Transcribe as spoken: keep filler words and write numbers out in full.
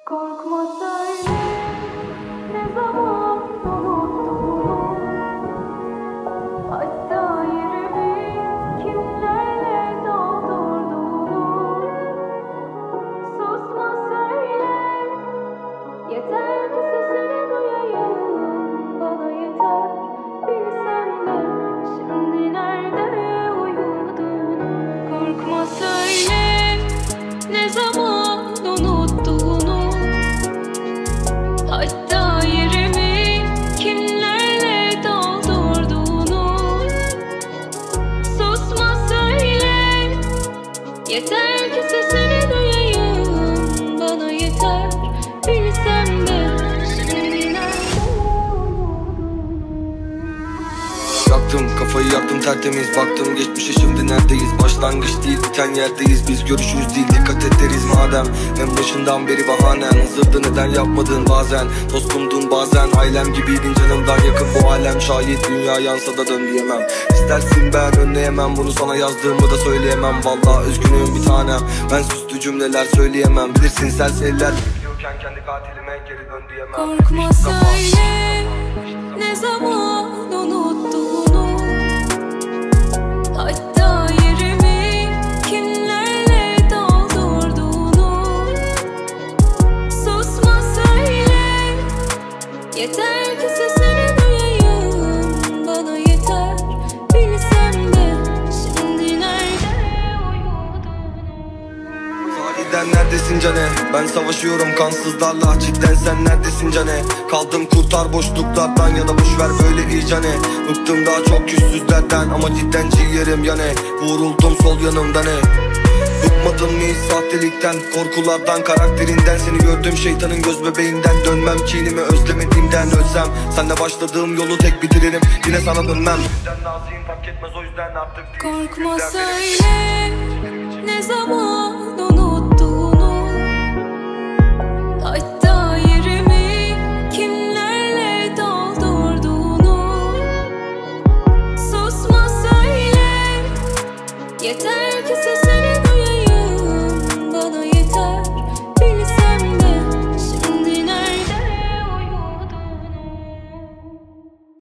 Korkma söyle, ne zaman unuttuğunu, hatta yerimi kimlerle doldurduğunu. Susma söyle, yeter ki sesini duyayım. Bana yeter, bilsem de şimdi nerede uyuduğunu. Korkma söyle, ne zaman unuttuğunu, hatta yerimi kimlerle doldurduğunu. Susma söyle, yeter ki sesini duyayım. Bana yeter, bilsem de şimdi nerede uyuduğunu. Yaktım kafayı, yaktım tertemiz, baktım geçmişe, şimdi neredeyiz? Başlangıç değil, biten yerdeyiz. Biz görüşürüz değil, dikkat et deriz madem. En başından beri bahanen hazırdı, neden yapmadın bazen? Dostumdun bazen, ailem gibiydin, canımdan yakın bu alem. Şayet dünya yansa da dön diyemem. İstersin ben önleyemem, bunu sana yazdığımı da söyleyemem. Vallahi üzgünüm bir tanem, ben süslü cümleler söyleyemem. Bilirsin serserler bekliyorken kendi katilime geri dön diyemem. Korkma söyle, ne zaman unuttuğunu, hatta yerimi kimlerle doldurduğunu. Susma söyle, yeter ki sesini duyayım. Bana yeter, bilsem de şimdi nerede uyuduğunu. Sahiden neredesin cane? Ben savaşıyorum kansızlarla, cidden sen neredesin cane? Kaldım kurtar boşluklardan ya da boşver böyle iyi cane. Bıktım daha çok yüzsüzlerden ama cidden ciğerim yane. Vuruldum sol yanımda ne? Bıkmadın mı hiç sahtelikten, korkulardan, karakterinden? Seni gördüm şeytanın göz bebeğinden. Dönmem kinimi özlemediğimden, ölsem senle başladığım yolu tek bitiririm, yine sana dönmem. Naziyim fark etmez o yüzden artık. Korkma söyle, ne zaman unuttuğunu,